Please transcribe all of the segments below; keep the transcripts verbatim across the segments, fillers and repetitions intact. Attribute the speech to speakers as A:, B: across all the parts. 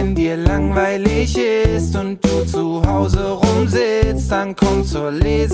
A: Wenn dir langweilig ist und du zu Hause rumsitzt, dann komm zur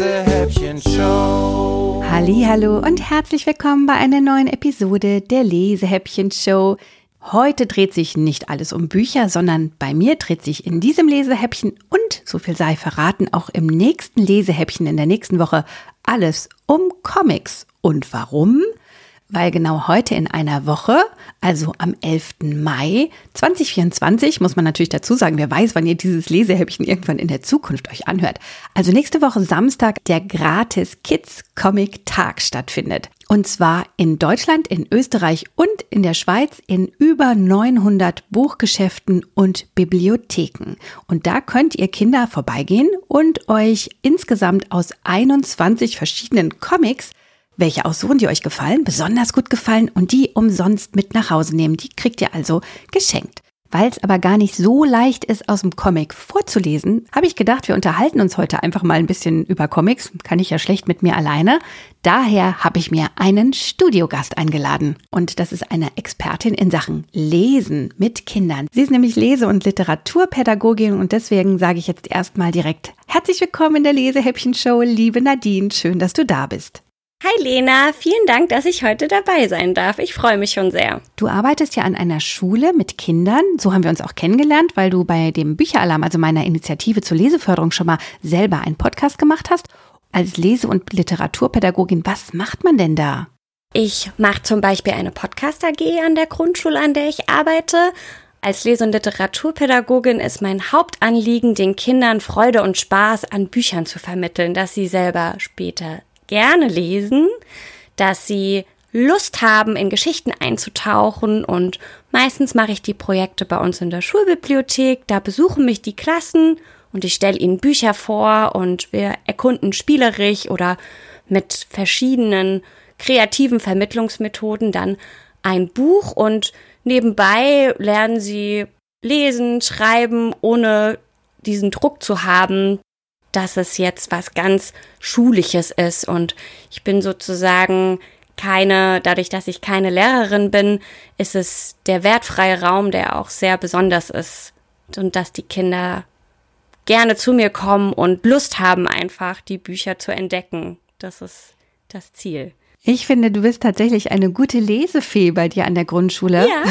A: Lesehäppchen-Show.
B: Hallihallo und herzlich willkommen bei einer neuen Episode der Lesehäppchen-Show. Heute dreht sich nicht alles um Bücher, sondern bei mir dreht sich in diesem Lesehäppchen und, so viel sei verraten, auch im nächsten Lesehäppchen in der nächsten Woche alles um Comics. Und warum? Weil genau heute in einer Woche, also am elften Mai zweitausendvierundzwanzig, muss man natürlich dazu sagen, wer weiß, wann ihr dieses Lesehäppchen irgendwann in der Zukunft euch anhört. Also nächste Woche Samstag der Gratis Kids Comic Tag stattfindet. Und zwar in Deutschland, in Österreich und in der Schweiz in über neunhundert Buchgeschäften und Bibliotheken. Und da könnt ihr Kinder vorbeigehen und euch insgesamt aus einundzwanzig verschiedenen Comics welche aussuchen, die euch gefallen, besonders gut gefallen und die umsonst mit nach Hause nehmen. Die kriegt ihr also geschenkt. Weil es aber gar nicht so leicht ist, aus dem Comic vorzulesen, habe ich gedacht, wir unterhalten uns heute einfach mal ein bisschen über Comics. Kann ich ja schlecht mit mir alleine. Daher habe ich mir einen Studiogast eingeladen. Und das ist eine Expertin in Sachen Lesen mit Kindern. Sie ist nämlich Lese- und Literaturpädagogin und deswegen sage ich jetzt erstmal direkt herzlich willkommen in der Lesehäppchen-Show, liebe Nadine. Schön, dass du da bist.
C: Hi Lena, vielen Dank, dass ich heute dabei sein darf. Ich freue mich schon sehr.
B: Du arbeitest ja an einer Schule mit Kindern. So haben wir uns auch kennengelernt, weil du bei dem Bücheralarm, also meiner Initiative zur Leseförderung, schon mal selber einen Podcast gemacht hast. Als Lese- und Literaturpädagogin, was macht man denn da?
C: Ich mache zum Beispiel eine Podcast-A G an der Grundschule, an der ich arbeite. Als Lese- und Literaturpädagogin ist mein Hauptanliegen, den Kindern Freude und Spaß an Büchern zu vermitteln, dass sie selber später gerne lesen, dass sie Lust haben, in Geschichten einzutauchen, und meistens mache ich die Projekte bei uns in der Schulbibliothek. Da besuchen mich die Klassen und ich stelle ihnen Bücher vor und wir erkunden spielerisch oder mit verschiedenen kreativen Vermittlungsmethoden dann ein Buch und nebenbei lernen sie lesen, schreiben, ohne diesen Druck zu haben, dass es jetzt was ganz Schulisches ist, und ich bin sozusagen keine, dadurch, dass ich keine Lehrerin bin, ist es der wertfreie Raum, der auch sehr besonders ist, und dass die Kinder gerne zu mir kommen und Lust haben, einfach die Bücher zu entdecken. Das ist das Ziel.
B: Ich finde, du bist tatsächlich eine gute Lesefee bei dir an der Grundschule.
C: Ja.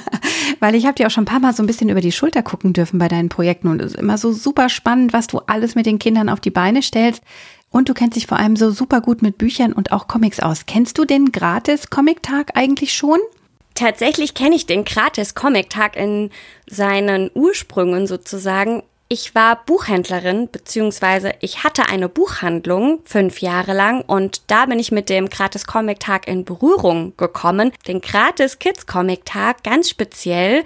B: Weil ich habe dir auch schon ein paar Mal so ein bisschen über die Schulter gucken dürfen bei deinen Projekten und es ist immer so super spannend, was du alles mit den Kindern auf die Beine stellst. Und du kennst dich vor allem so super gut mit Büchern und auch Comics aus. Kennst du den Gratis-Comic-Tag eigentlich schon?
C: Tatsächlich kenne ich den Gratis-Comic-Tag in seinen Ursprüngen sozusagen. Ich war Buchhändlerin, beziehungsweise ich hatte eine Buchhandlung fünf Jahre lang, und da bin ich mit dem Gratis-Comic-Tag in Berührung gekommen. Den Gratis-Kids-Comic-Tag ganz speziell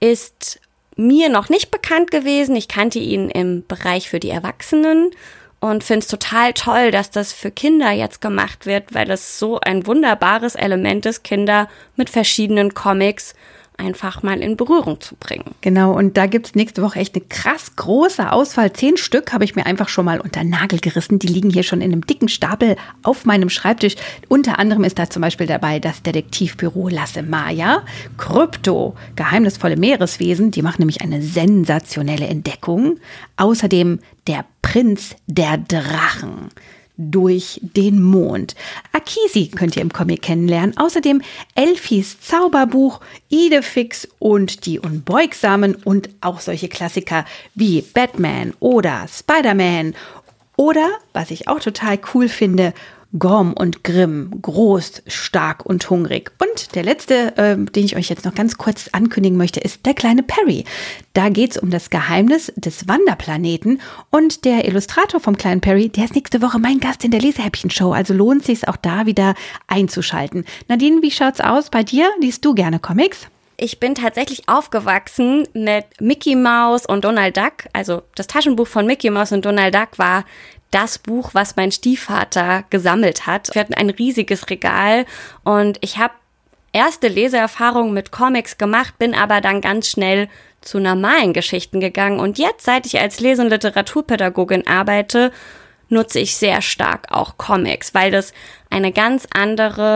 C: ist mir noch nicht bekannt gewesen. Ich kannte ihn im Bereich für die Erwachsenen und finde es total toll, dass das für Kinder jetzt gemacht wird, weil das so ein wunderbares Element ist, Kinder mit verschiedenen Comics einfach mal in Berührung zu bringen.
B: Genau, und da gibt's nächste Woche echt eine krass große Auswahl. Zehn Stück habe ich mir einfach schon mal unter den Nagel gerissen. Die liegen hier schon in einem dicken Stapel auf meinem Schreibtisch. Unter anderem ist da zum Beispiel dabei das Detektivbüro Lasse Maja, Krypto, geheimnisvolle Meereswesen, die machen nämlich eine sensationelle Entdeckung. Außerdem der Prinz der Drachen durch den Mond. Akisi könnt ihr im Comic kennenlernen. Außerdem Elfis Zauberbuch, Idefix und die Unbeugsamen und auch solche Klassiker wie Batman oder Spider-Man oder, was ich auch total cool finde, Gorm und Grimm, groß, stark und hungrig. Und der letzte, äh, den ich euch jetzt noch ganz kurz ankündigen möchte, ist der kleine Perry. Da geht es um das Geheimnis des Wanderplaneten. Und der Illustrator vom kleinen Perry, der ist nächste Woche mein Gast in der Lesehäppchen-Show. Also lohnt es sich auch da wieder einzuschalten. Nadine, wie schaut's aus bei dir? Liest du gerne Comics?
C: Ich bin tatsächlich aufgewachsen mit Mickey Mouse und Donald Duck. Also das Taschenbuch von Mickey Mouse und Donald Duck war das Buch, was mein Stiefvater gesammelt hat. Wir hatten ein riesiges Regal und ich habe erste Leseerfahrungen mit Comics gemacht, bin aber dann ganz schnell zu normalen Geschichten gegangen. Und jetzt, seit ich als Lese- und Literaturpädagogin arbeite, nutze ich sehr stark auch Comics, weil das eine ganz andere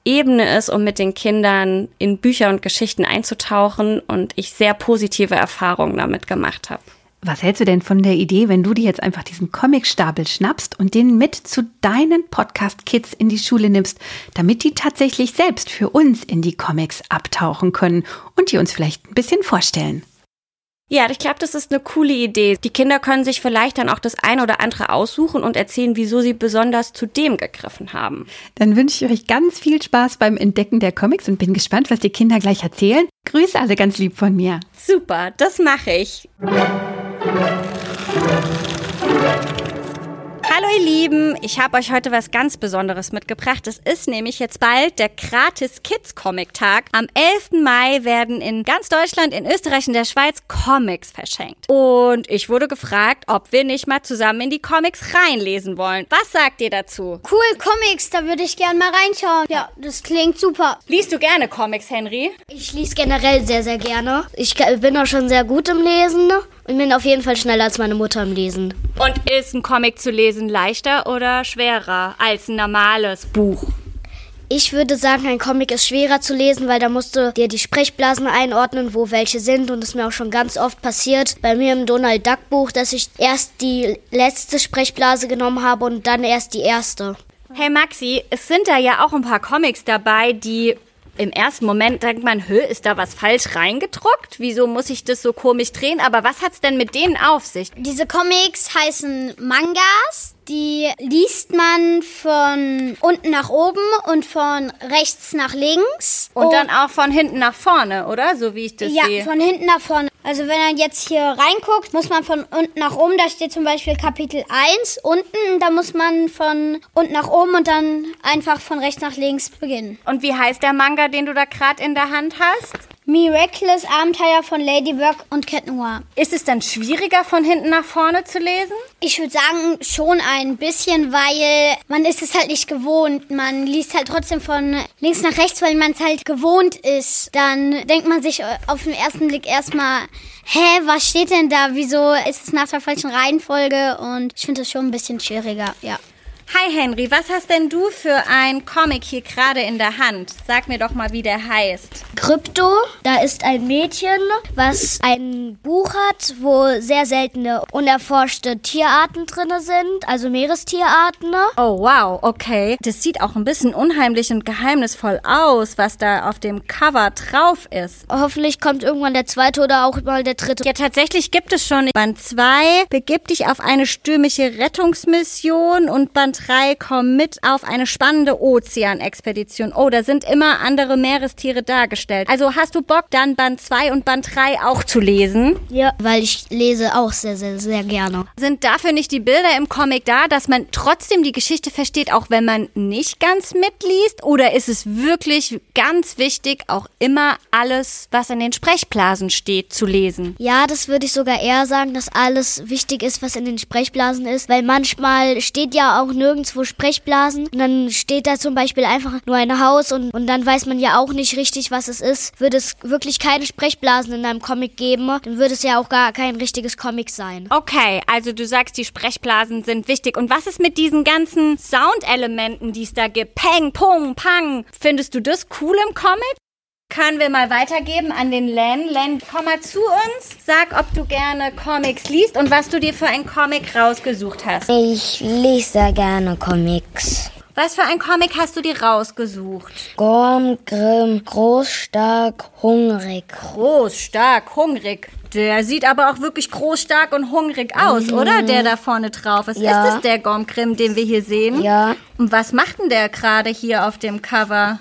C: Ebene ist, um mit den Kindern in Bücher und Geschichten einzutauchen und ich sehr positive Erfahrungen damit gemacht habe.
B: Was hältst du denn von der Idee, wenn du dir jetzt einfach diesen Comicstapel schnappst und den mit zu deinen Podcast-Kids in die Schule nimmst, damit die tatsächlich selbst für uns in die Comics abtauchen können und die uns vielleicht ein bisschen vorstellen?
C: Ja, ich glaube, das ist eine coole Idee. Die Kinder können sich vielleicht dann auch das ein oder andere aussuchen und erzählen, wieso sie besonders zu dem gegriffen haben.
B: Dann wünsche ich euch ganz viel Spaß beim Entdecken der Comics und bin gespannt, was die Kinder gleich erzählen. Grüße alle ganz lieb von mir.
C: Super, das mache ich. Hallo ihr Lieben, ich habe euch heute was ganz Besonderes mitgebracht. Es ist nämlich jetzt bald der Gratis Kids Comic Tag. Am elften Mai werden in ganz Deutschland, in Österreich und der Schweiz Comics verschenkt. Und ich wurde gefragt, ob wir nicht mal zusammen in die Comics reinlesen wollen. Was sagt ihr dazu?
D: Cool, Comics, da würde ich gerne mal reinschauen. Ja, das klingt super.
C: Liest du gerne Comics, Henry?
D: Ich lese generell sehr, sehr gerne. Ich bin auch schon sehr gut im Lesen und bin auf jeden Fall schneller als meine Mutter im Lesen.
C: Und ist ein Comic zu lesen leichter oder schwerer als ein normales Buch?
D: Ich würde sagen, ein Comic ist schwerer zu lesen, weil da musst du dir die Sprechblasen einordnen, wo welche sind. Und das ist mir auch schon ganz oft passiert bei mir im Donald Duck Buch, dass ich erst die letzte Sprechblase genommen habe und dann erst die erste.
C: Hey Maxi, es sind da ja auch ein paar Comics dabei, die im ersten Moment denkt man, hö, ist da was falsch reingedruckt? Wieso muss ich das so komisch drehen? Aber was hat's denn mit denen auf sich?
D: Diese Comics heißen Mangas. Die liest man von unten nach oben und von rechts nach links.
C: Und, und dann auch von hinten nach vorne, oder? So wie ich das
D: ja,
C: sehe.
D: Ja, von hinten nach vorne. Also wenn er jetzt hier reinguckt, muss man von unten nach oben. Da steht zum Beispiel Kapitel eins unten. Da muss man von unten nach oben und dann einfach von rechts nach links beginnen.
C: Und wie heißt der Manga, den du da gerade in der Hand hast?
D: Miraculous Abenteuer von Ladybug und Cat Noir.
C: Ist es dann schwieriger, von hinten nach vorne zu lesen?
D: Ich würde sagen, schon ein bisschen, weil man ist es halt nicht gewohnt. Man liest halt trotzdem von links nach rechts, weil man es halt gewohnt ist. Dann denkt man sich auf den ersten Blick erstmal, hä, was steht denn da? Wieso ist es nach der falschen Reihenfolge? Und ich finde das schon ein bisschen schwieriger, ja.
C: Hi Henry, was hast denn du für ein Comic hier gerade in der Hand? Sag mir doch mal, wie der heißt.
D: Krypto, da ist ein Mädchen, was ein Buch hat, wo sehr seltene, unerforschte Tierarten drin sind, also Meerestierarten.
C: Oh wow, okay. Das sieht auch ein bisschen unheimlich und geheimnisvoll aus, was da auf dem Cover drauf ist.
D: Hoffentlich kommt irgendwann der zweite oder auch mal der dritte.
C: Ja, tatsächlich gibt es schon Band zwei, begib dich auf eine stürmische Rettungsmission und Band drei, komm mit auf eine spannende Ozeanexpedition. Oh, da sind immer andere Meerestiere dargestellt. Also hast du Bock, dann Band zwei und Band drei auch zu lesen?
D: Ja, weil ich lese auch sehr, sehr, sehr gerne.
C: Sind dafür nicht die Bilder im Comic da, dass man trotzdem die Geschichte versteht, auch wenn man nicht ganz mitliest? Oder ist es wirklich ganz wichtig, auch immer alles, was in den Sprechblasen steht, zu lesen?
D: Ja, das würde ich sogar eher sagen, dass alles wichtig ist, was in den Sprechblasen ist, weil manchmal steht ja auch nirgendwo Sprechblasen und dann steht da zum Beispiel einfach nur ein Haus und, und dann weiß man ja auch nicht richtig, was es ist. Würde es wirklich keine Sprechblasen in einem Comic geben, dann würde es ja auch gar kein richtiges Comic sein.
C: Okay, also du sagst, die Sprechblasen sind wichtig. Und was ist mit diesen ganzen Soundelementen, die es da gibt? Peng, Pung, Pang. Findest du das cool im Comic? Können wir mal weitergeben an den Len. Len, komm mal zu uns. Sag, ob du gerne Comics liest und was du dir für einen Comic rausgesucht hast.
E: Ich lese sehr gerne Comics.
C: Was für ein Comic hast du dir rausgesucht?
E: Gorm, Grimm, groß, stark, hungrig.
C: Groß, stark, hungrig. Der sieht aber auch wirklich groß, stark und hungrig aus, mhm. oder? Der da vorne drauf ist.
E: Ja.
C: Ist es der Gorm Grimm, den wir hier sehen?
E: Ja.
C: Und was macht denn der gerade hier auf dem Cover?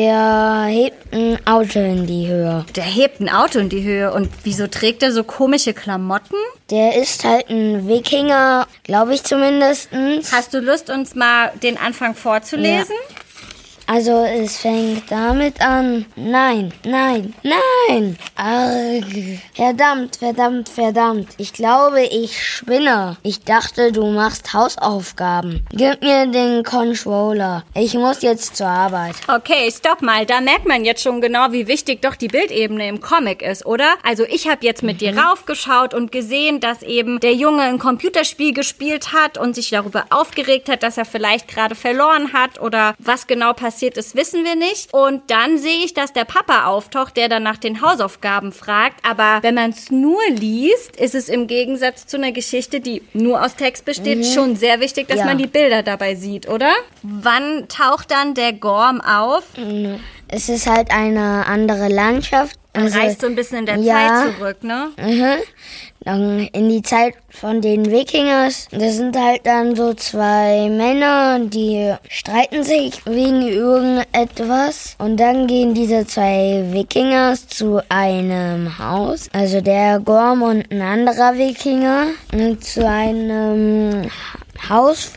E: Der hebt ein Auto in die Höhe.
C: Der hebt ein Auto in die Höhe. Und wieso trägt er so komische Klamotten?
E: Der ist halt ein Wikinger, glaube ich zumindest.
C: Hast du Lust, uns mal den Anfang vorzulesen?
E: Ja. Also es fängt damit an. Nein, nein, nein. Arg. Verdammt, verdammt, verdammt. Ich glaube, ich spinne. Ich dachte, du machst Hausaufgaben. Gib mir den Controller. Ich muss jetzt zur Arbeit.
C: Okay, stopp mal. Da merkt man jetzt schon genau, wie wichtig doch die Bildebene im Comic ist, oder? Also ich habe jetzt mit mhm. dir raufgeschaut und gesehen, dass eben der Junge ein Computerspiel gespielt hat und sich darüber aufgeregt hat, dass er vielleicht gerade verloren hat oder was genau passiert passiert ist, wissen wir nicht. Und dann sehe ich, dass der Papa auftaucht, der dann nach den Hausaufgaben fragt. Aber wenn man es nur liest, ist es im Gegensatz zu einer Geschichte, die nur aus Text besteht, mhm. schon sehr wichtig, dass
E: ja.
C: man die Bilder dabei sieht, oder? Wann taucht dann der Gorm auf?
E: Es ist halt eine andere Landschaft.
C: Man
E: also,
C: reist so ein bisschen in der
E: ja,
C: Zeit zurück, ne?
E: Mhm. Dann in die Zeit von den Wikingers. Das sind halt dann so zwei Männer, die streiten sich wegen irgendetwas. Und dann gehen diese zwei Wikingers zu einem Haus. Also der Gorm und ein anderer Wikinger. Zu einem Haus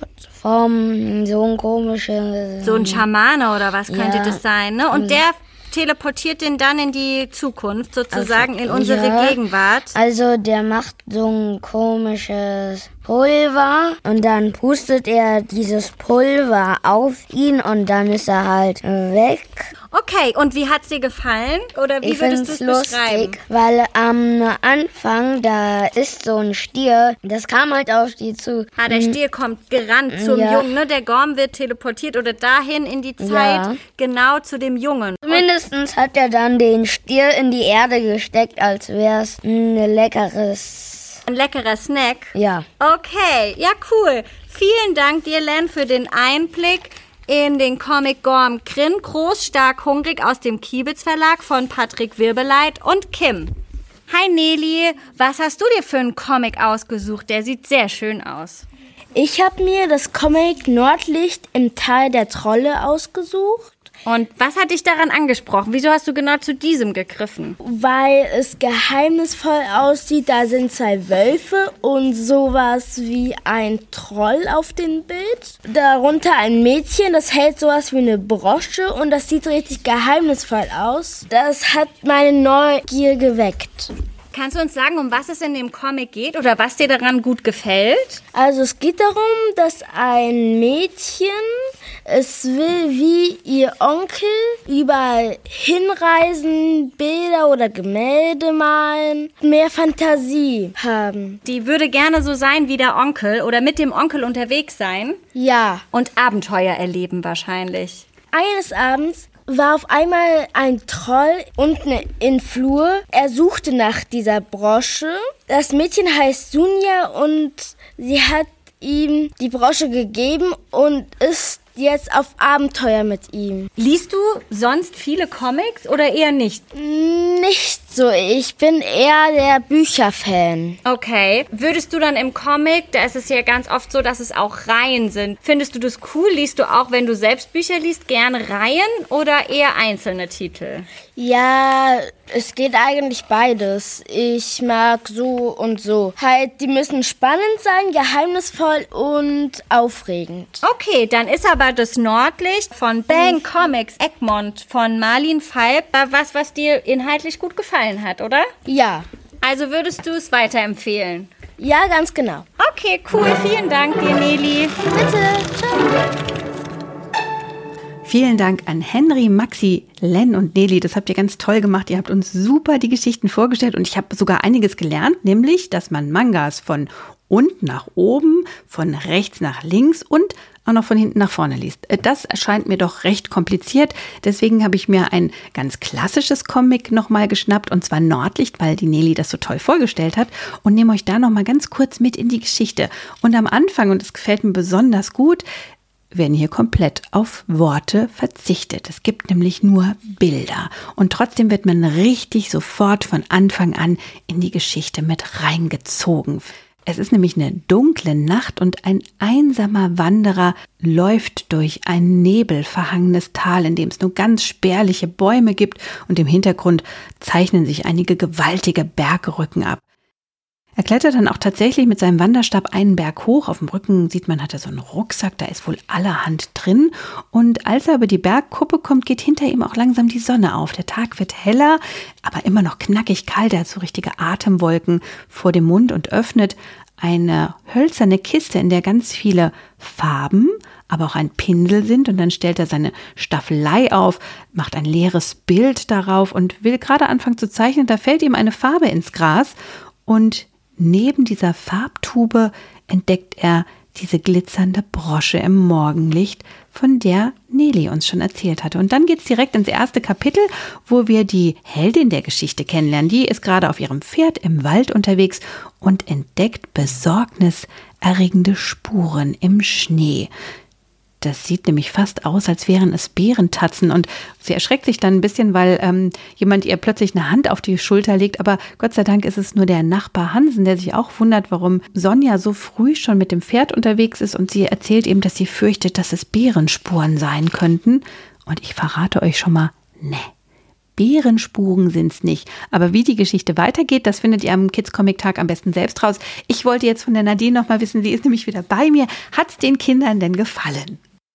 E: vom so ein komisches...
C: So ein Schamane oder was könnte
E: ja.
C: das sein, ne? Und der teleportiert den dann in die Zukunft, sozusagen also, in unsere ja. Gegenwart.
E: Also der macht so ein komisches Pulver und dann pustet er dieses Pulver auf ihn und dann ist er halt weg.
C: Okay, und wie hat's dir gefallen? Oder wie
E: ich
C: würdest du es beschreiben?
E: Lustig, weil am Anfang, da ist so ein Stier, das kam halt auf die zu.
C: Ah, der Stier kommt gerannt zum
E: ja.
C: Jungen, ne? Der Gorm wird teleportiert oder dahin in die Zeit, ja. genau zu dem Jungen.
E: Mindestens hat er dann den Stier in die Erde gesteckt, als wäre es ein leckeres...
C: Ein leckerer Snack?
E: Ja.
C: Okay, ja cool. Vielen Dank dir, Len, für den Einblick in den Comic Gorm Grin, groß, stark, hungrig aus dem Kiebitz Verlag von Patrick Wirbeleit und Kim. Hi Nelly, was hast du dir für einen Comic ausgesucht? Der sieht sehr schön aus.
F: Ich habe mir das Comic Nordlicht im Tal der Trolle ausgesucht.
C: Und was hat dich daran angesprochen? Wieso hast du genau zu diesem gegriffen?
F: Weil es geheimnisvoll aussieht. Da sind zwei Wölfe und sowas wie ein Troll auf dem Bild. Darunter ein Mädchen, das hält sowas wie eine Brosche und das sieht richtig geheimnisvoll aus. Das hat meine Neugier geweckt.
C: Kannst du uns sagen, um was es in dem Comic geht oder was dir daran gut gefällt?
F: Also es geht darum, dass ein Mädchen, es will wie ihr Onkel überall hinreisen, Bilder oder Gemälde malen, mehr Fantasie haben.
C: Die würde gerne so sein wie der Onkel oder mit dem Onkel unterwegs sein?
F: Ja.
C: Und Abenteuer erleben wahrscheinlich.
F: Eines Abends war auf einmal ein Troll unten im Flur. Er suchte nach dieser Brosche. Das Mädchen heißt Sunja und sie hat ihm die Brosche gegeben und ist jetzt auf Abenteuer mit ihm.
C: Liest du sonst viele Comics oder eher nicht?
F: Nicht so. Ich bin eher der Bücherfan.
C: Okay. Würdest du dann im Comic, da ist es ja ganz oft so, dass es auch Reihen sind. Findest du das cool? Liest du auch, wenn du selbst Bücher liest, gerne Reihen oder eher einzelne Titel?
F: Ja, es geht eigentlich beides. Ich mag so und so. Halt, die müssen spannend sein, geheimnisvoll und aufregend.
C: Okay, dann ist aber das Nordlicht von Bang Comics Egmont von Marlin Falb was, was dir inhaltlich gut gefallen hat, oder?
F: Ja.
C: Also würdest du es weiterempfehlen?
F: Ja, ganz genau.
C: Okay, cool. Vielen Dank dir, Nelly.
F: Bitte. Ciao.
B: Vielen Dank an Henry, Maxi, Len und Nelly. Das habt ihr ganz toll gemacht. Ihr habt uns super die Geschichten vorgestellt und ich habe sogar einiges gelernt, nämlich, dass man Mangas von unten nach oben, von rechts nach links und auch noch von hinten nach vorne liest. Das erscheint mir doch recht kompliziert. Deswegen habe ich mir ein ganz klassisches Comic nochmal geschnappt und zwar Nordlicht, weil die Nelly das so toll vorgestellt hat und nehme euch da nochmal ganz kurz mit in die Geschichte. Und am Anfang, und das gefällt mir besonders gut, werden hier komplett auf Worte verzichtet. Es gibt nämlich nur Bilder. Und trotzdem wird man richtig sofort von Anfang an in die Geschichte mit reingezogen. Es ist nämlich eine dunkle Nacht und ein einsamer Wanderer läuft durch ein nebelverhangenes Tal, in dem es nur ganz spärliche Bäume gibt und im Hintergrund zeichnen sich einige gewaltige Bergrücken ab. Er klettert dann auch tatsächlich mit seinem Wanderstab einen Berg hoch. Auf dem Rücken sieht man, hat er so einen Rucksack, da ist wohl allerhand drin. Und als er über die Bergkuppe kommt, geht hinter ihm auch langsam die Sonne auf. Der Tag wird heller, aber immer noch knackig kalt. Er hat so richtige Atemwolken vor dem Mund und öffnet eine hölzerne Kiste, in der ganz viele Farben, aber auch ein Pinsel sind. Und dann stellt er seine Staffelei auf, macht ein leeres Bild darauf und will gerade anfangen zu zeichnen. Da fällt ihm eine Farbe ins Gras und neben dieser Farbtube entdeckt er diese glitzernde Brosche im Morgenlicht, von der Neli uns schon erzählt hatte. Und dann geht's direkt ins erste Kapitel, wo wir die Heldin der Geschichte kennenlernen. Die ist gerade auf ihrem Pferd im Wald unterwegs und entdeckt besorgniserregende Spuren im Schnee. Das sieht nämlich fast aus, als wären es Bärentatzen, und sie erschreckt sich dann ein bisschen, weil ähm, jemand ihr plötzlich eine Hand auf die Schulter legt, aber Gott sei Dank ist es nur der Nachbar Hansen, der sich auch wundert, warum Sonja so früh schon mit dem Pferd unterwegs ist, und sie erzählt ihm, dass sie fürchtet, dass es Bärenspuren sein könnten, und ich verrate euch schon mal, ne. Bärenspuren sind's nicht. Aber wie die Geschichte weitergeht, das findet ihr am Kids-Comic-Tag am besten selbst raus. Ich wollte jetzt von der Nadine noch mal wissen, sie ist nämlich wieder bei mir. Hat's den Kindern denn gefallen?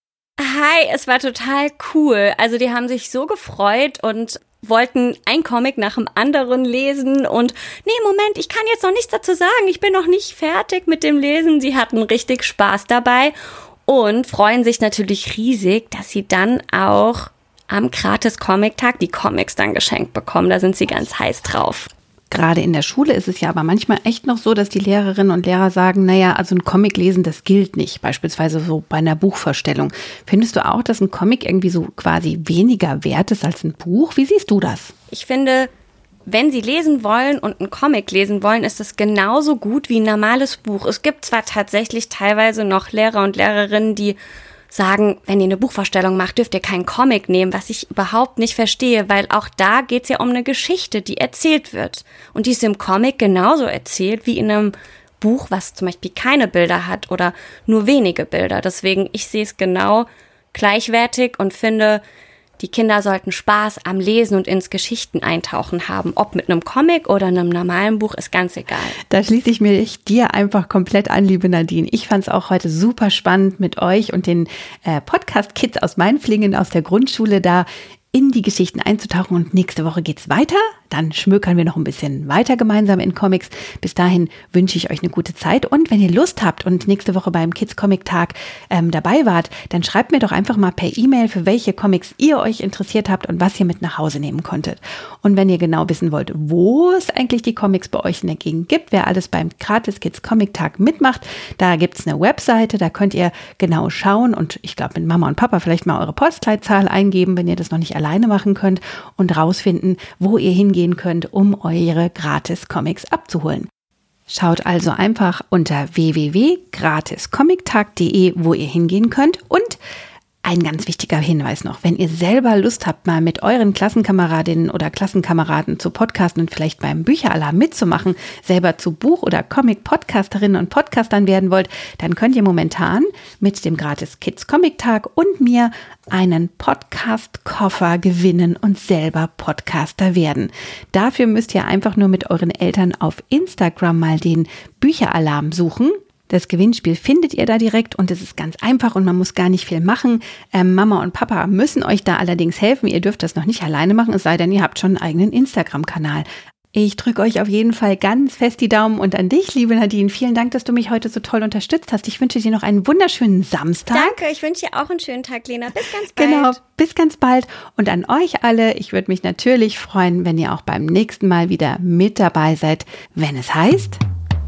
C: Hi, es war total cool. Also die haben sich so gefreut und wollten ein Comic nach dem anderen lesen und nee, Moment, ich kann jetzt noch nichts dazu sagen. Ich bin noch nicht fertig mit dem Lesen. Sie hatten richtig Spaß dabei und freuen sich natürlich riesig, dass sie dann auch am Gratis-Comic-Tag die Comics dann geschenkt bekommen. Da sind sie ganz heiß drauf.
B: Gerade in der Schule ist es ja aber manchmal echt noch so, dass die Lehrerinnen und Lehrer sagen, naja, also ein Comic lesen, das gilt nicht. Beispielsweise so bei einer Buchvorstellung. Findest du auch, dass ein Comic irgendwie so quasi weniger wert ist als ein Buch? Wie siehst du das?
C: Ich finde, wenn sie lesen wollen und einen Comic lesen wollen, ist es genauso gut wie ein normales Buch. Es gibt zwar tatsächlich teilweise noch Lehrer und Lehrerinnen, die sagen, wenn ihr eine Buchvorstellung macht, dürft ihr keinen Comic nehmen, was ich überhaupt nicht verstehe, weil auch da geht es ja um eine Geschichte, die erzählt wird. Und die ist im Comic genauso erzählt wie in einem Buch, was zum Beispiel keine Bilder hat oder nur wenige Bilder. Deswegen, ich sehe es genau gleichwertig und finde, die Kinder sollten Spaß am Lesen und ins Geschichten eintauchen haben. Ob mit einem Comic oder einem normalen Buch, ist ganz egal.
B: Da schließe ich mich dir einfach komplett an, liebe Nadine. Ich fand es auch heute super spannend, mit euch und den äh, Podcast-Kids aus Mainflingen aus der Grundschule da in die Geschichten einzutauchen. Und nächste Woche geht's weiter. Dann schmökern wir noch ein bisschen weiter gemeinsam in Comics. Bis dahin wünsche ich euch eine gute Zeit. Und wenn ihr Lust habt und nächste Woche beim Kids-Comic-Tag ähm, dabei wart, dann schreibt mir doch einfach mal per E-Mail, für welche Comics ihr euch interessiert habt und was ihr mit nach Hause nehmen konntet. Und wenn ihr genau wissen wollt, wo es eigentlich die Comics bei euch in der Gegend gibt, wer alles beim Gratis Kids-Comic-Tag mitmacht, da gibt's eine Webseite, da könnt ihr genau schauen und ich glaube mit Mama und Papa vielleicht mal eure Postleitzahl eingeben, wenn ihr das noch nicht alleine machen könnt, und rausfinden, wo ihr hingehen könnt, um eure Gratis-Comics abzuholen. Schaut also einfach unter w w w punkt gratis comic tag punkt d e, wo ihr hingehen könnt. Und ein ganz wichtiger Hinweis noch, wenn ihr selber Lust habt, mal mit euren Klassenkameradinnen oder Klassenkameraden zu podcasten und vielleicht beim Bücheralarm mitzumachen, selber zu Buch- oder Comic-Podcasterinnen und Podcastern werden wollt, dann könnt ihr momentan mit dem Gratis Kids Comic Tag und mir einen Podcast-Koffer gewinnen und selber Podcaster werden. Dafür müsst ihr einfach nur mit euren Eltern auf Instagram mal den Bücheralarm suchen. Das Gewinnspiel findet ihr da direkt und es ist ganz einfach und man muss gar nicht viel machen. Ähm, Mama und Papa müssen euch da allerdings helfen. Ihr dürft das noch nicht alleine machen, es sei denn, ihr habt schon einen eigenen Instagram-Kanal. Ich drücke euch auf jeden Fall ganz fest die Daumen und an dich, liebe Nadine, vielen Dank, dass du mich heute so toll unterstützt hast. Ich wünsche dir noch einen wunderschönen Samstag.
C: Danke, ich wünsche dir auch einen schönen Tag, Lena. Bis ganz bald.
B: Genau, bis ganz bald. Und an euch alle, ich würde mich natürlich freuen, wenn ihr auch beim nächsten Mal wieder mit dabei seid, wenn es heißt...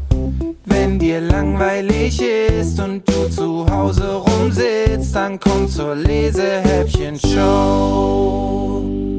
A: Wenn dir langweilig ist und du zu Hause rumsitzt, dann komm zur Lesehäppchen-Show.